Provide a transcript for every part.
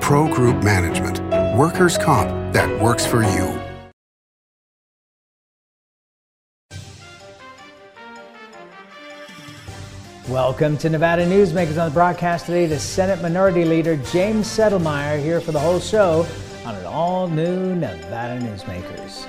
Pro Group Management. Workers' comp that works for you. Welcome to Nevada Newsmakers. On the broadcast today, the Senate Minority Leader James Settlemyre here for the whole show on an all-new Nevada Newsmakers.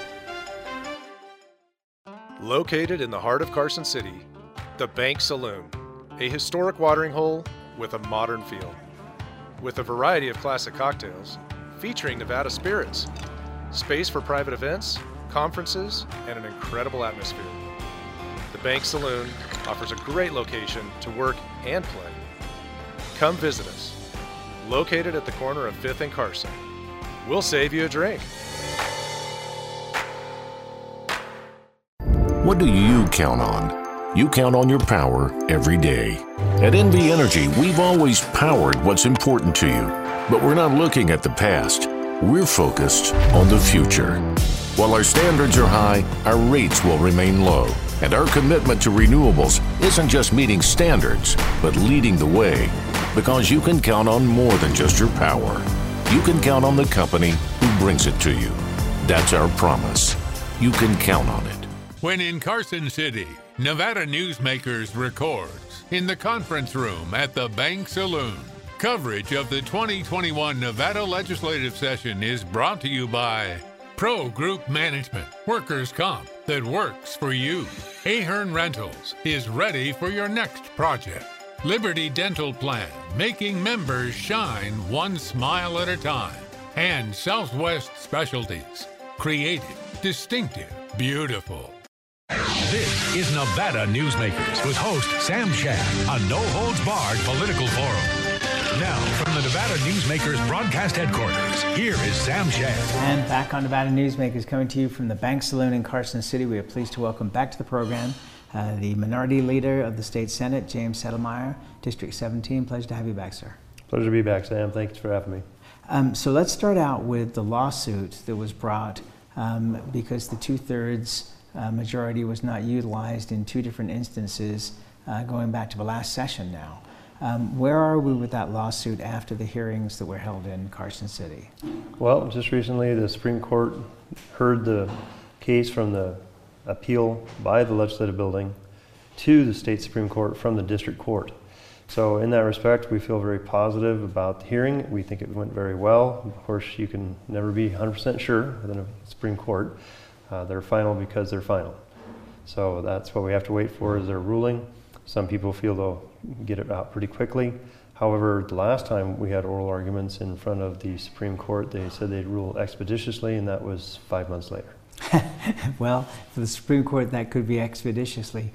Located in the heart of Carson City, the Bank Saloon, a historic watering hole with a modern feel. With a variety of classic cocktails featuring Nevada spirits, space for private events, conferences, and an incredible atmosphere. The Bank Saloon offers a great location to work and play. Come visit us. Located at the corner of 5th and Carson. We'll save you a drink. What do you count on? You count on your power every day. At NV Energy, we've always powered what's important to you, but we're not looking at the past. We're focused on the future. While our standards are high, our rates will remain low. And our commitment to renewables isn't just meeting standards, but leading the way. Because you can count on more than just your power. You can count on the company who brings it to you. That's our promise. You can count on it. When in Carson City, Nevada Newsmakers records in the conference room at the Bank Saloon. Coverage of the 2021 Nevada legislative session is brought to you by Pro Group Management, workers' comp that works for you. Ahern Rentals is ready for your next project. Liberty Dental Plan, making members shine one smile at a time. And Southwest Specialties, creative, distinctive, beautiful. This is Nevada Newsmakers with host Sam Shad, a no-holds-barred political forum. Now, from the Nevada Newsmakers broadcast headquarters, here is Sam Shad. And back on Nevada Newsmakers, coming to you from the Bank Saloon in Carson City. We are pleased to welcome back to the program the Minority Leader of the State Senate, James Settlemyre, District 17. Pleasure to have you back, sir. Pleasure to be back, Sam. Thanks for having me. So let's start out with the lawsuit that was brought because the two-thirds majority was not utilized in two different instances going back to the last session now. Where are we with that lawsuit after the hearings that were held in Carson City? Well, just recently the Supreme Court heard the case from the appeal by the legislative building to the state Supreme Court from the district court. So in that respect, we feel very positive about the hearing. We think it went very well. Of course, you can never be 100% sure within a Supreme Court. They're final because they're final. So that's what we have to wait for is their ruling. Some people feel they'll get it out pretty quickly. However, the last time we had oral arguments in front of the Supreme Court, they said they'd rule expeditiously, and that was 5 months later. Well, for the Supreme Court, that could be expeditiously.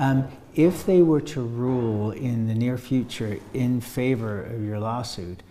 If they were to rule in the near future in favor of your lawsuit,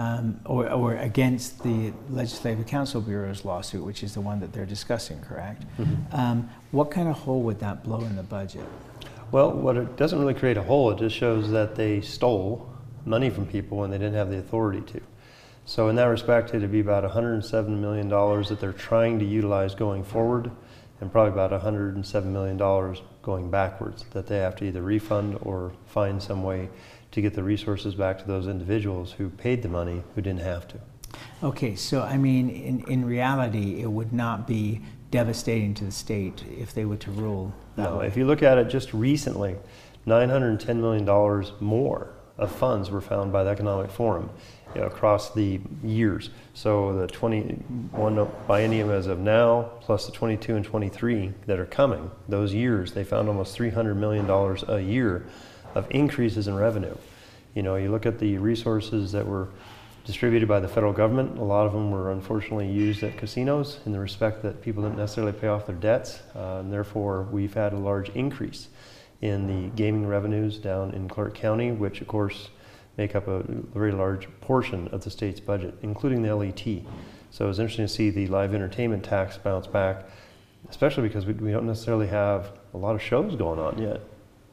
or against the Legislative Council Bureau's lawsuit, which is the one that they're discussing, correct? Mm-hmm. What kind of hole would that blow in the budget? Well, it doesn't really create a hole. It just shows that they stole money from people when they didn't have the authority to. So in that respect, it'd be about $107 million that they're trying to utilize going forward, and probably about $107 million going backwards that they have to either refund or find some way to get the resources back to those individuals who paid the money who didn't have to. Okay, so I mean, in reality, it would not be devastating to the state if they were to rule that way. If you look at it just recently, $910 million more of funds were found by the Economic Forum across the years. So the 21 biennium as of now, plus the 22 and 23 that are coming, those years, they found almost $300 million a year of increases in revenue. You look at the resources that were distributed by the federal government, a lot of them were unfortunately used at casinos in the respect that people didn't necessarily pay off their debts, and therefore we've had a large increase in the gaming revenues down in Clark County, which of course make up a very large portion of the state's budget, including the LET. So it's interesting to see the live entertainment tax bounce back, especially because we don't necessarily have a lot of shows going on yet.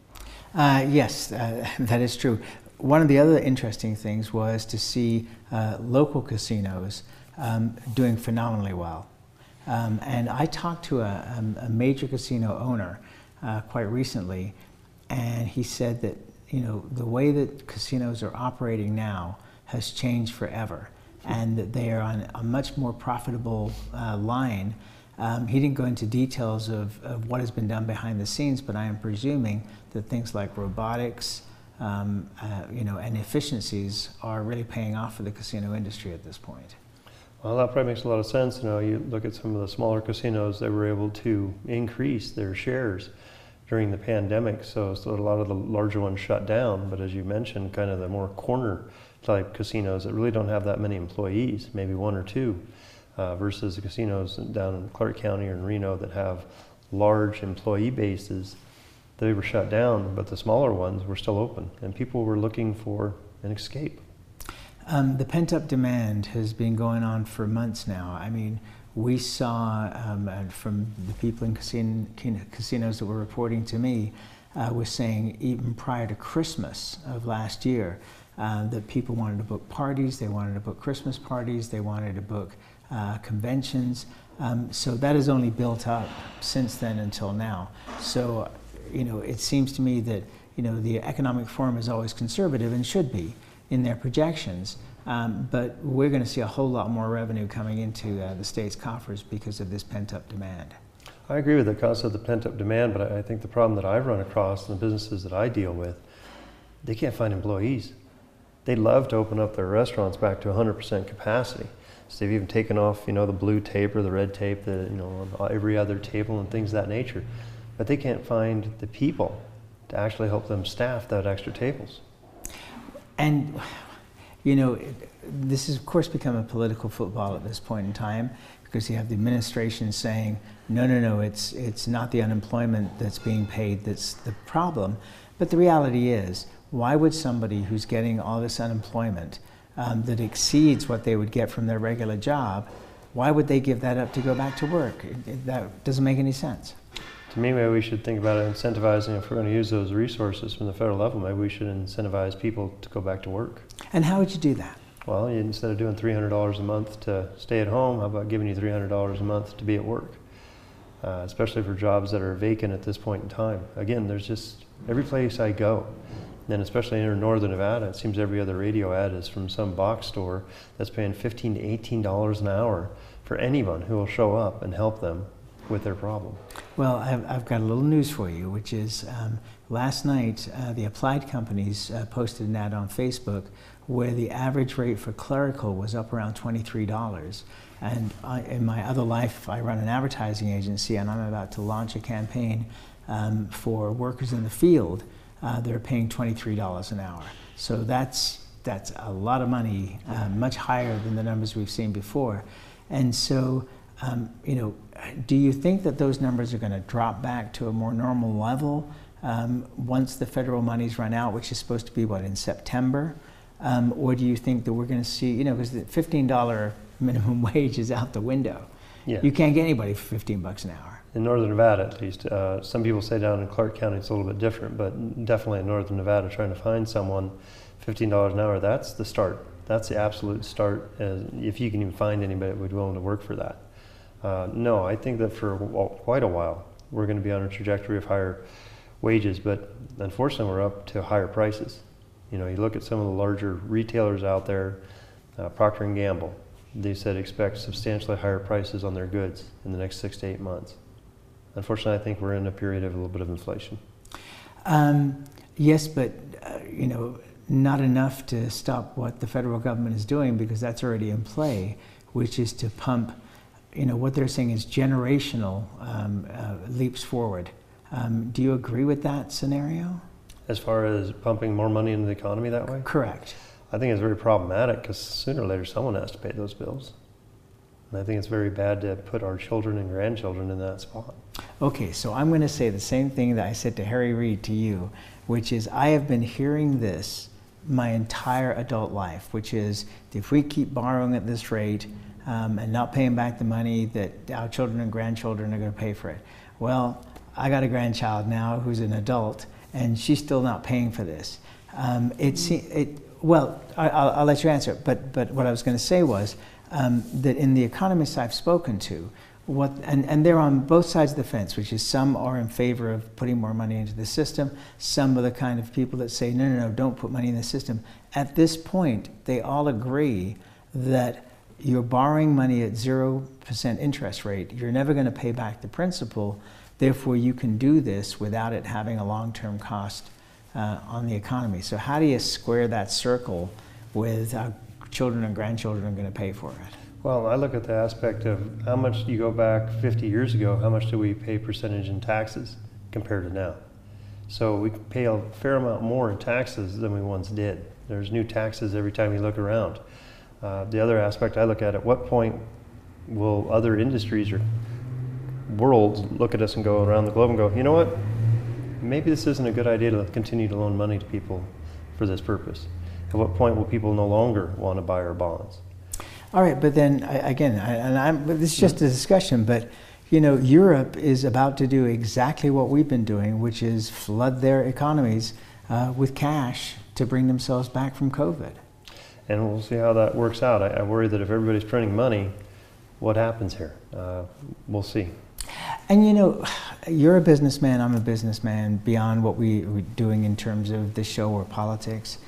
Yes, that is true. One of the other interesting things was to see local casinos doing phenomenally well. And I talked to a major casino owner quite recently, and he said that the way that casinos are operating now has changed forever. and that they are on a much more profitable line. He didn't go into details of what has been done behind the scenes, but I am presuming that things like robotics, and efficiencies are really paying off for the casino industry at this point. Well, that probably makes a lot of sense. You look at some of the smaller casinos, they were able to increase their shares during the pandemic, so a lot of the larger ones shut down. But as you mentioned, kind of the more corner type casinos that really don't have that many employees, maybe one or two, versus the casinos down in Clark County or in Reno that have large employee bases, they were shut down, but the smaller ones were still open, and people were looking for an escape. The pent-up demand has been going on for months now. I mean, we saw from the people in casinos that were reporting to me, was saying even prior to Christmas of last year, that people wanted to book parties, they wanted to book Christmas parties, they wanted to book conventions. So that has only built up since then until now. So, it seems to me that, the Economic Forum is always conservative and should be in their projections, but we're going to see a whole lot more revenue coming into the state's coffers because of this pent-up demand. I agree with the concept of the pent-up demand, but I think the problem that I've run across in the businesses that I deal with, they can't find employees. They'd love to open up their restaurants back to 100% capacity. So they've even taken off, the blue tape or the red tape that, on every other table and things of that nature. But they can't find the people to actually help them staff that extra tables. And, this has of course become a political football at this point in time, because you have the administration saying, no, it's not the unemployment that's being paid that's the problem. But the reality is, why would somebody who's getting all this unemployment that exceeds what they would get from their regular job, why would they give that up to go back to work? That doesn't make any sense. To me, maybe we should think about incentivizing, if we're going to use those resources from the federal level, maybe we should incentivize people to go back to work. And how would you do that? Well, instead of doing $300 a month to stay at home, how about giving you $300 a month to be at work? Especially for jobs that are vacant at this point in time. Again, there's just, every place I go, and especially in northern Nevada, it seems every other radio ad is from some box store that's paying $15 to $18 an hour for anyone who will show up and help them with their problem. Well, I've got a little news for you, which is last night the Applied Companies posted an ad on Facebook where the average rate for clerical was up around $23. And in my other life, I run an advertising agency, and I'm about to launch a campaign for workers in the field. They're paying $23 an hour. So that's a lot of money, much higher than the numbers we've seen before. And so, do you think that those numbers are going to drop back to a more normal level once the federal money's run out, which is supposed to be, in September? Or do you think that we're going to see, because the $15 minimum wage is out the window. Yeah. You can't get anybody for $15 an hour. In northern Nevada, at least. Some people say down in Clark County it's a little bit different, but definitely in northern Nevada, trying to find someone $15 an hour, that's the start. That's the absolute start, if you can even find anybody that would be willing to work for that. No, I think that for quite a while, we're going to be on a trajectory of higher wages, but unfortunately we're up to higher prices. You look at some of the larger retailers out there, Procter & Gamble, they said expect substantially higher prices on their goods in the next 6 to 8 months. Unfortunately, I think we're in a period of a little bit of inflation. Yes, but not enough to stop what the federal government is doing, because that's already in play, which is to pump, what they're saying is generational leaps forward. Do you agree with that scenario? As far as pumping more money into the economy that way? Correct. I think it's very problematic, because sooner or later someone has to pay those bills. And I think it's very bad to put our children and grandchildren in that spot. Okay, so I'm going to say the same thing that I said to Harry Reid to you, which is I have been hearing this my entire adult life, which is if we keep borrowing at this rate and not paying back the money, that our children and grandchildren are going to pay for it. Well, I got a grandchild now who's an adult, and she's still not paying for this. Well, I'll let you answer, but what I was going to say was that in the economists I've spoken to, and they're on both sides of the fence, which is some are in favor of putting more money into the system, some are the kind of people that say, no, don't put money in the system. At this point, they all agree that you're borrowing money at 0% interest rate. You're never going to pay back the principal. Therefore, you can do this without it having a long-term cost on the economy. So how do you square that circle with children and grandchildren are going to pay for it? Well, I look at the aspect of how much you go back 50 years ago, how much do we pay percentage in taxes compared to now? So we pay a fair amount more in taxes than we once did. There's new taxes every time you look around. The other aspect I look at what point will other industries or worlds look at us and go around the globe and go, you know what, maybe this isn't a good idea to continue to loan money to people for this purpose. At what point will people no longer want to buy our bonds? All right, but then this is just a discussion, but you know, Europe is about to do exactly what we've been doing, which is flood their economies with cash to bring themselves back from COVID. And we'll see how that works out. I worry that if everybody's printing money, what happens here? We'll see. And you know, you're a businessman, I'm a businessman, beyond what we're doing in terms of the show or politics.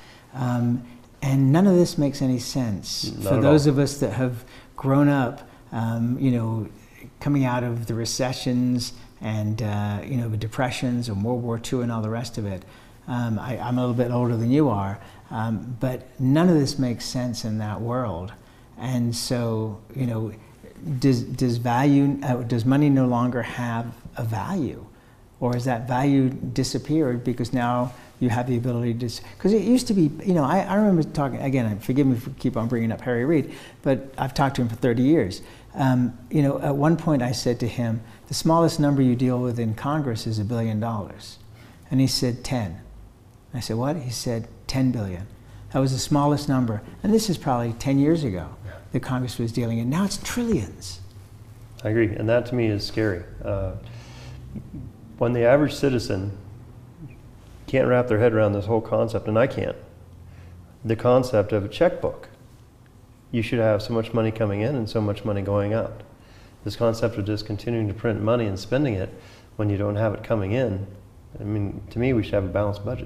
And none of this makes any sense for those of us that have grown up, you know, coming out of the recessions and, you know, the depressions and World War II and all the rest of it. I'm a little bit older than you are, but none of this makes sense in that world. And so, you know, does money no longer have a value? Or has that value disappeared because now you have the ability to, because it used to be, you know, I remember talking, again, forgive me for keep on bringing up Harry Reid, but I've talked to him for 30 years. You know, at one point I said to him, the smallest number you deal with in Congress is $1 billion. And he said 10. I said, what? He said 10 billion. That was the smallest number. And this is probably 10 years ago that Congress was dealing in. Now it's trillions. I agree, and that to me is scary. When the average citizen can't wrap their head around this whole concept, and I can't, the concept of a checkbook. You should have so much money coming in and so much money going out. This concept of just continuing to print money and spending it when you don't have it coming in, I mean, to me, we should have a balanced budget.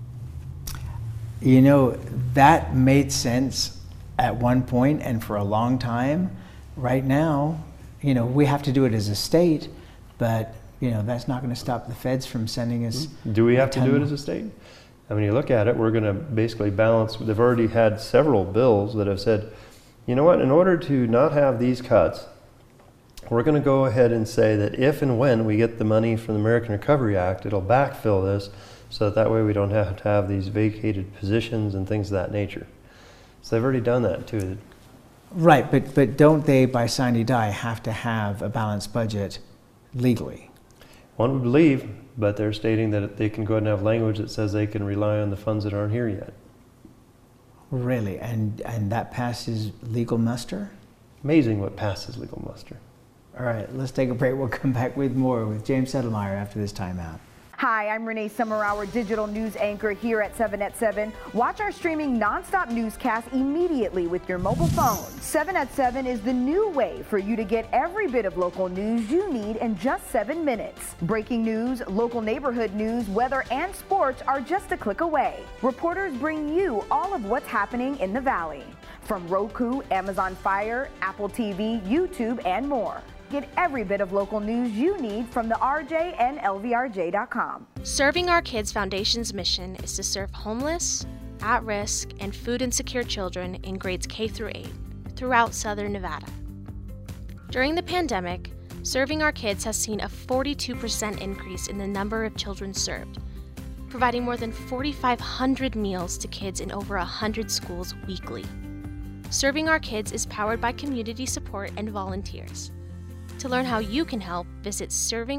You know, that made sense at one point and for a long time. Right now, you know, we have to do it as a state, but you know, that's not going to stop the feds from sending us. Do we have to do it as a state? I mean, you look at it, we're going to basically balance. They've already had several bills that have said, you know what, in order to not have these cuts, we're going to go ahead and say that if and when we get the money from the American Recovery Act, it'll backfill this so that way we don't have to have these vacated positions and things of that nature. So they've already done that too. Right, but don't they, by sine die, have to have a balanced budget legally? One would believe, but they're stating that they can go ahead and have language that says they can rely on the funds that aren't here yet. Really? And that passes legal muster? Amazing what passes legal muster. All right, let's take a break. We'll come back with more with James Settlemyer after this timeout. Hi, I'm Renee Summerhour, digital news anchor here at 7 at 7. Watch our streaming nonstop newscast immediately with your mobile phone. 7 at 7 is the new way for you to get every bit of local news you need in just 7 minutes. Breaking news, local neighborhood news, weather, and sports are just a click away. Reporters bring you all of what's happening in the Valley. From Roku, Amazon Fire, Apple TV, YouTube, and more. Get every bit of local news you need from the RJ and LVRJ.com. Serving Our Kids Foundation's mission is to serve homeless, at-risk, and food insecure children in grades K through 8 throughout Southern Nevada. During the pandemic, Serving Our Kids has seen a 42% increase in the number of children served, providing more than 4,500 meals to kids in over 100 schools weekly. Serving Our Kids is powered by community support and volunteers. To learn how you can help, visit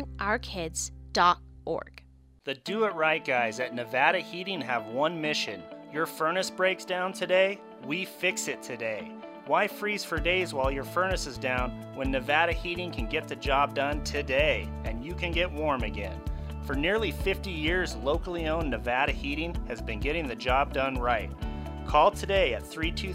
servingourkids.org. The Do It Right guys at Nevada Heating have one mission. Your furnace breaks down today? We fix it today. Why freeze for days while your furnace is down when Nevada Heating can get the job done today and you can get warm again? For nearly 50 years, locally owned Nevada Heating has been getting the job done right. Call today at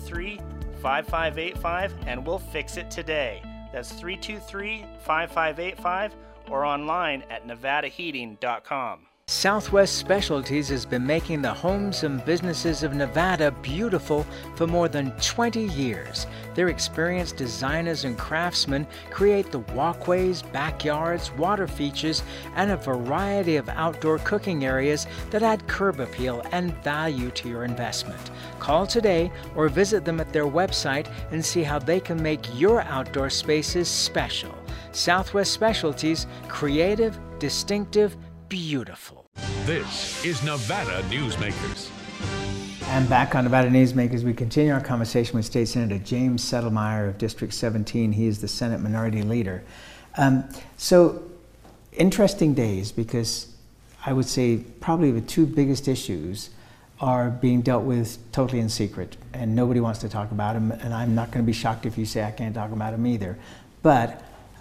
323-5585 and we'll fix it today. That's 323-5585 or online at nevadaheating.com. Southwest Specialties has been making the homes and businesses of Nevada beautiful for more than 20 years. Their experienced designers and craftsmen create the walkways, backyards, water features, and a variety of outdoor cooking areas that add curb appeal and value to your investment. Call today or visit them at their website and see how they can make your outdoor spaces special. Southwest Specialties, creative, distinctive, beautiful. This is Nevada Newsmakers. And back on Nevada Newsmakers, we continue our conversation with State Senator James Settlemyer of District 17. He is the Senate Minority Leader. So, interesting days, because I would say probably the two biggest issues are being dealt with totally in secret, and nobody wants to talk about them, and I'm not going to be shocked if you say I can't talk about them either. But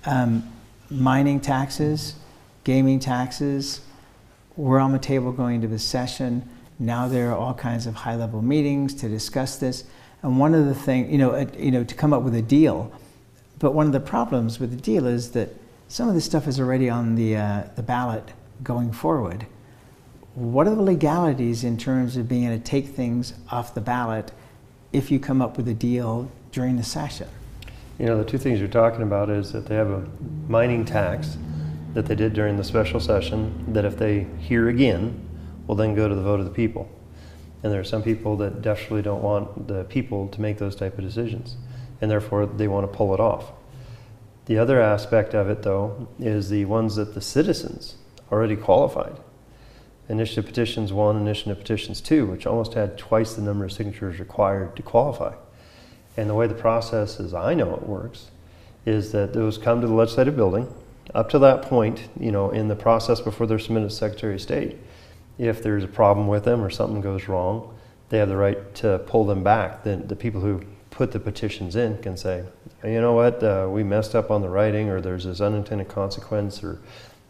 mining taxes, gaming taxes, we're on the table going into this session. Now there are all kinds of high-level meetings to discuss this. And one of the things, to come up with a deal. But one of the problems with the deal is that some of this stuff is already on the ballot going forward. What are the legalities in terms of being able to take things off the ballot if you come up with a deal during the session? The two things you're talking about is that they have a mining tax that they did during the special session that if they hear again, will then go to the vote of the people. And there are some people that definitely don't want the people to make those type of decisions, and therefore they want to pull it off. The other aspect of it, though, is the ones that the citizens already qualified. Initiative Petitions 1, Initiative Petitions 2, which almost had twice the number of signatures required to qualify. And the way the process, as I know it works, is that those come to the legislative building. Up to that point, in the process before they're submitted to Secretary of State, if there's a problem with them or something goes wrong, they have the right to pull them back. Then the people who put the petitions in can say, you know what, we messed up on the writing, or there's this unintended consequence, or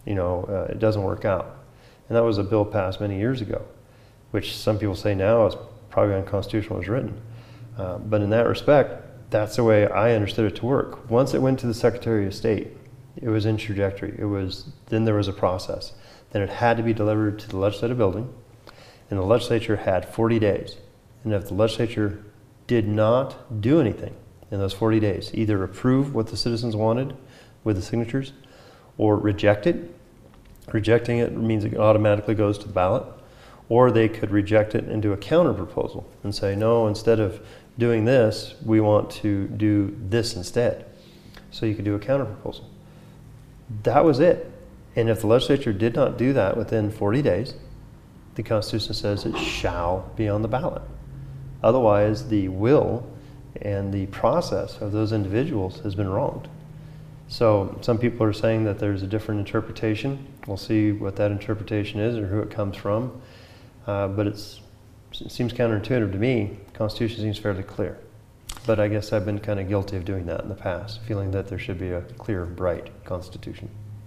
it doesn't work out. And that was a bill passed many years ago, which some people say now is probably unconstitutional as written. But in that respect, that's the way I understood it to work. Once it went to the Secretary of State, it was in trajectory. Then there was a process. Then it had to be delivered to the legislative building, and the legislature had 40 days. And if the legislature did not do anything in those 40 days, either approve what the citizens wanted with the signatures or reject it, rejecting it means it automatically goes to the ballot, or they could reject it and do a counter proposal and say, no, instead of doing this, we want to do this instead. So you could do a counter proposal. That was it. And if the legislature did not do that within 40 days, the Constitution says it shall be on the ballot. Otherwise, the will and the process of those individuals has been wronged. So some people are saying that there's a different interpretation. We'll see what that interpretation is or who it comes from. But it seems counterintuitive to me. The Constitution seems fairly clear. But I guess I've been kind of guilty of doing that in the past, feeling that there should be a clear, bright Constitution.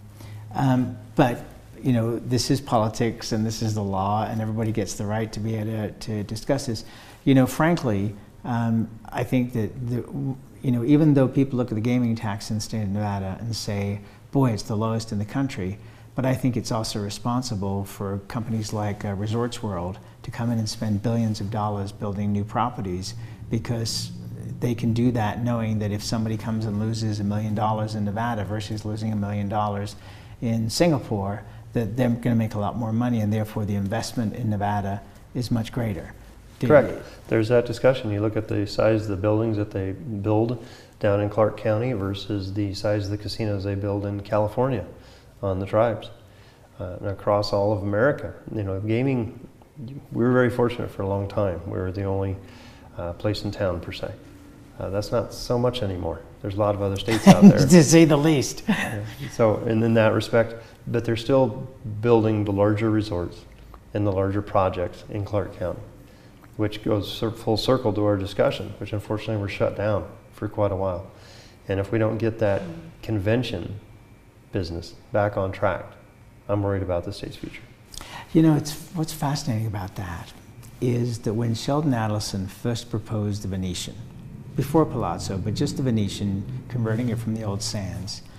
But this is politics, and this is the law, and everybody gets the right to be able to discuss this. Frankly, I think that even though people look at the gaming tax in the state of Nevada and say, boy, it's the lowest in the country, but I think it's also responsible for companies like Resorts World to come in and spend billions of dollars building new properties, because they can do that knowing that if somebody comes and loses $1 million in Nevada versus losing $1 million in Singapore, that they're going to make a lot more money, and therefore the investment in Nevada is much greater. Correct. There's that discussion. You look at the size of the buildings that they build down in Clark County versus the size of the casinos they build in California on the tribes and across all of America. Gaming, we were very fortunate for a long time. We were the only place in town, per se. That's not so much anymore. There's a lot of other states out there. To say the least. So, and in that respect, but they're still building the larger resorts and the larger projects in Clark County, which goes full circle to our discussion, which unfortunately were shut down for quite a while. And if we don't get that convention business back on track, I'm worried about the state's future. What's fascinating about that is that when Sheldon Adelson first proposed the Venetian, before Palazzo, but just the Venetian, converting it from the old Sands,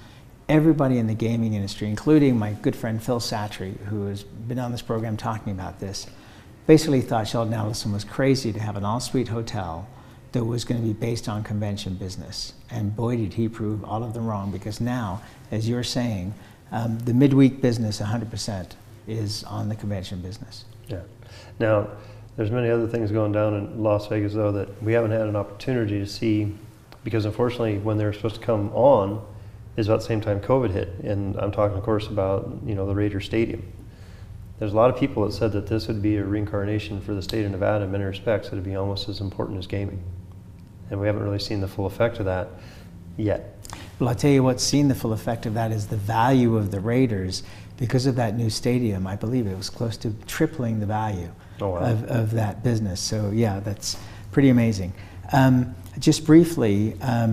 everybody in the gaming industry, including my good friend Phil Satry, who has been on this program talking about this, basically thought Sheldon Adelson was crazy to have an all-suite hotel that was going to be based on convention business. And boy, did he prove all of them wrong, because now, as you're saying, the midweek business 100% is on the convention business. Yeah. Now, there's many other things going down in Las Vegas, though, that we haven't had an opportunity to see, because unfortunately, when they were supposed to come on, is about the same time COVID hit. And I'm talking, of course, about, you know, the Raiders Stadium. There's a lot of people that said that this would be a reincarnation for the state of Nevada in many respects. It would be almost as important as gaming. And we haven't really seen the full effect of that yet. Well, I'll tell you what's seen the full effect of that is the value of the Raiders. Because of that new stadium, I believe it was close to tripling the value of that business. So yeah, that's pretty amazing. Just briefly,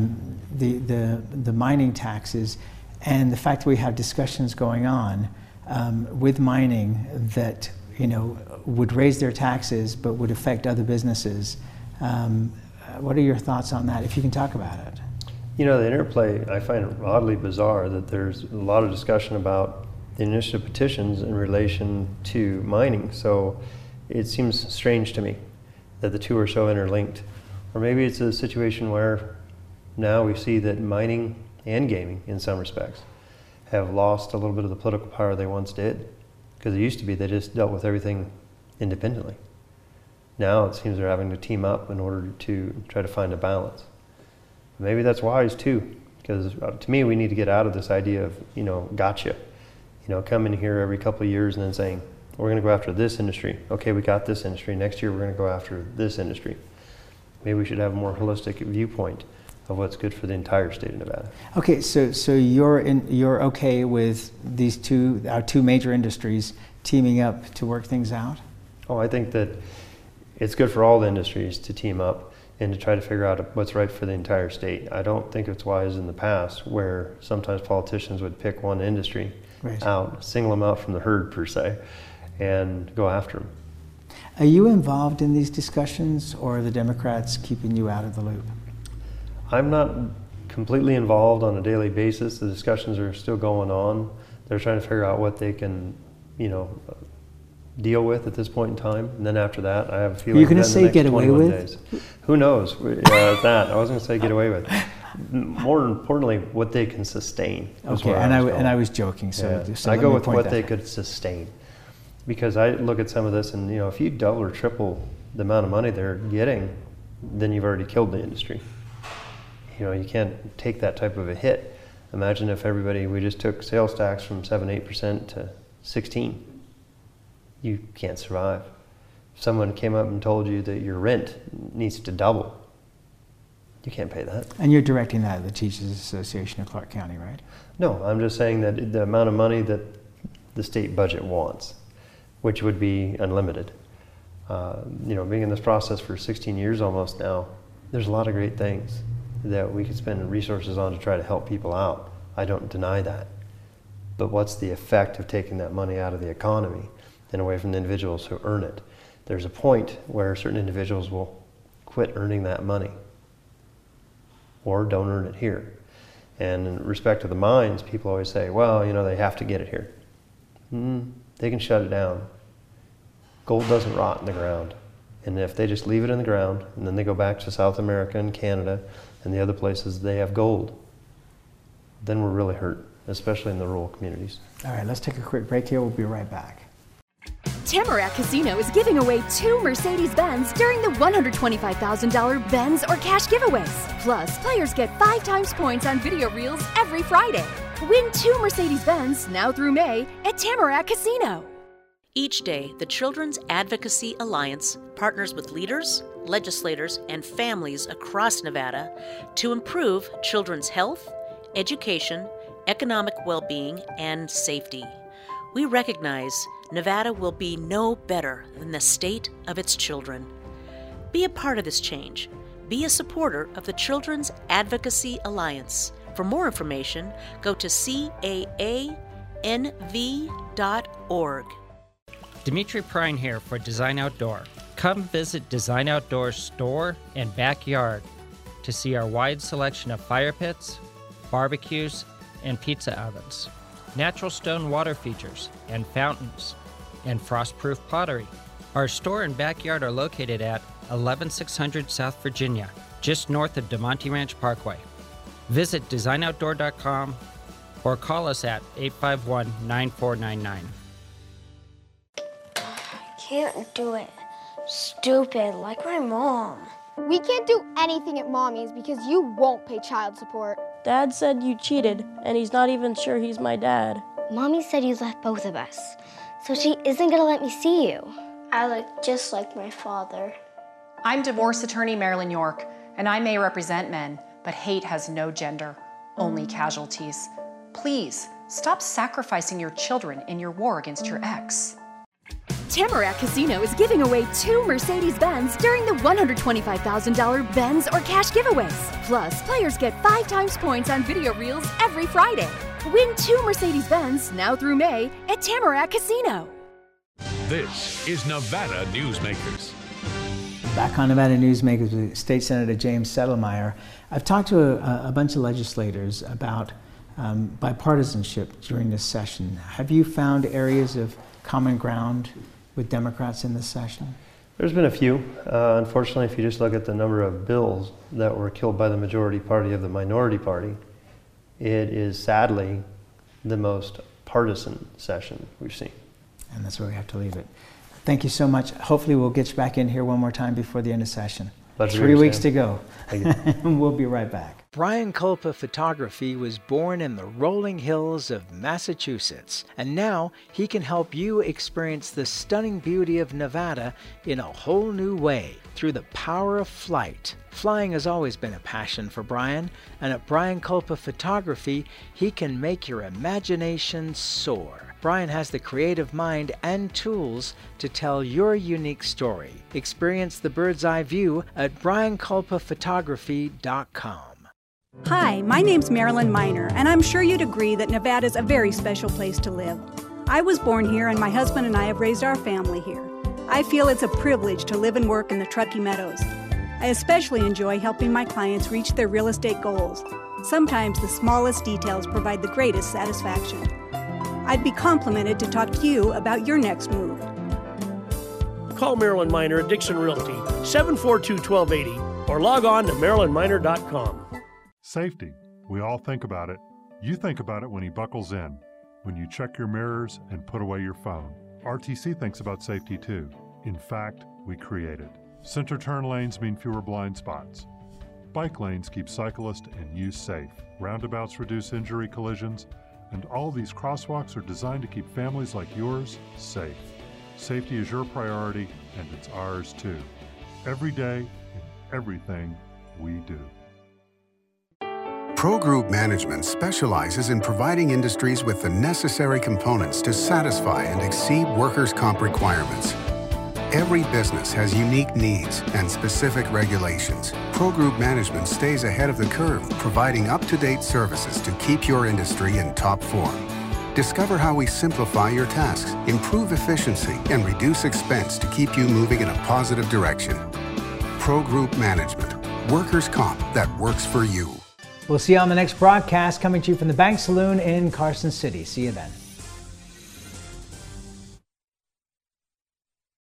the mining taxes and the fact that we have discussions going on with mining that, you know, would raise their taxes but would affect other businesses. What are your thoughts on that, if you can talk about it? You know, the interplay, I find it oddly bizarre that there's a lot of discussion about the initiative petitions in relation to mining. So it seems strange to me that the two are so interlinked. Or maybe it's a situation where now we see that mining and gaming, in some respects, have lost a little bit of the political power they once did. Because it used to be they just dealt with everything independently. Now it seems they're having to team up in order to try to find a balance. Maybe that's wise too, because to me we need to get out of this idea of, you know, gotcha. You know, come in here every couple of years and then saying, we're going to go after this industry. Okay, we got this industry. Next year we're going to go after this industry. Maybe we should have a more holistic viewpoint of what's good for the entire state of Nevada. Okay, so you're okay with these our two major industries teaming up to work things out? Oh, I think that it's good for all the industries to team up and to try to figure out what's right for the entire state. I don't think it's wise in the past where sometimes politicians would pick one industry out, single them out from the herd per se, and go after them. Are you involved in these discussions, or are the Democrats keeping you out of the loop? I'm not completely involved on a daily basis. The discussions are still going on. They're trying to figure out what they can, you know, deal with at this point in time. And then after that, I have a feeling you're going to say get away with? Days. Who knows? That I wasn't going to say get away with. More importantly, what they can sustain. Okay, and I was joking. So, yeah. I go with what they could sustain, because I look at some of this, and you know, if you double or triple the amount of money they're getting, then you've already killed the industry. You know, you can't take that type of a hit. Imagine if we just took sales tax from 7-8% to 16%. You can't survive. If someone came up and told you that your rent needs to double, you can't pay that. And you're directing that at the Teachers Association of Clark County, right? No, I'm just saying that the amount of money that the state budget wants, which would be unlimited. You know, being in this process for 16 years almost now, there's a lot of great things that we could spend resources on to try to help people out. I don't deny that. But what's the effect of taking that money out of the economy and away from the individuals who earn it? There's a point where certain individuals will quit earning that money or don't earn it here. And in respect to the mines, people always say, well, you know, they have to get it here. They can shut it down. Gold doesn't rot in the ground. And if they just leave it in the ground and then they go back to South America and Canada and the other places they have gold, then we're really hurt, especially in the rural communities. All right, let's take a quick break here. We'll be right back. Tamarack Casino is giving away 2 Mercedes-Benz during the $125,000 Benz or cash giveaways. Plus, players get 5 times points on video reels every Friday. Win 2 Mercedes-Benz now through May at Tamarack Casino. Each day, the Children's Advocacy Alliance partners with leaders, legislators, and families across Nevada to improve children's health, education, economic well-being, and safety. We recognize Nevada will be no better than the state of its children. Be a part of this change. Be a supporter of the Children's Advocacy Alliance. For more information, go to caanv.org. Dimitri Prine here for Design Outdoor. Come visit Design Outdoor's store and backyard to see our wide selection of fire pits, barbecues, and pizza ovens, natural stone water features and fountains, and frost-proof pottery. Our store and backyard are located at 11600 South Virginia, just north of DeMonte Ranch Parkway. Visit designoutdoor.com or call us at 851-9499. Can't do it. Stupid, like my mom. We can't do anything at Mommy's because you won't pay child support. Dad said you cheated, and he's not even sure he's my dad. Mommy said you left both of us, so she isn't gonna let me see you. I look just like my father. I'm divorce attorney Marilyn York, and I may represent men, but hate has no gender, only casualties. Please, stop sacrificing your children in your war against your ex. Tamarack Casino is giving away 2 Mercedes-Benz during the $125,000 Benz or cash giveaways. Plus, players get 5 times points on video reels every Friday. Win 2 Mercedes-Benz now through May at Tamarack Casino. This is Nevada Newsmakers. Back on Nevada Newsmakers with State Senator James Settlemyre. I've talked to a bunch of legislators about bipartisanship during this session. Have you found areas of common ground with Democrats in this session? There's been a few. Unfortunately, if you just look at the number of bills that were killed by the majority party of the minority party, it is sadly the most partisan session we've seen. And that's where we have to leave it. Thank you so much. Hopefully we'll get you back in here one more time before the end of session. 3 weeks to go. We'll be right back. Brian Kulpa Photography was born in the rolling hills of Massachusetts, and now he can help you experience the stunning beauty of Nevada in a whole new way through the power of flight. Flying has always been a passion for Brian, and at Brian Kulpa Photography, he can make your imagination soar. Brian has the creative mind and tools to tell your unique story. Experience the bird's eye view at briankulpaphotography.com. Hi, my name's Marilyn Miner, and I'm sure you'd agree that Nevada's a very special place to live. I was born here, and my husband and I have raised our family here. I feel it's a privilege to live and work in the Truckee Meadows. I especially enjoy helping my clients reach their real estate goals. Sometimes the smallest details provide the greatest satisfaction. I'd be complimented to talk to you about your next move. Call Marilyn Miner at Dixon Realty, 742-1280, or log on to marilynminer.com. Safety. We all think about it. You think about it when he buckles in, when you check your mirrors and put away your phone. RTC thinks about safety too. In fact, we create it. Center turn lanes mean fewer blind spots. Bike lanes keep cyclists and you safe. Roundabouts reduce injury collisions, and all these crosswalks are designed to keep families like yours safe. Safety is your priority, and it's ours too. Every day, in everything we do. Pro Group Management specializes in providing industries with the necessary components to satisfy and exceed workers' comp requirements. Every business has unique needs and specific regulations. Pro Group Management stays ahead of the curve, providing up-to-date services to keep your industry in top form. Discover how we simplify your tasks, improve efficiency, and reduce expense to keep you moving in a positive direction. Pro Group Management. Workers' comp that works for you. We'll see you on the next broadcast, coming to you from the Bank Saloon in Carson City. See you then.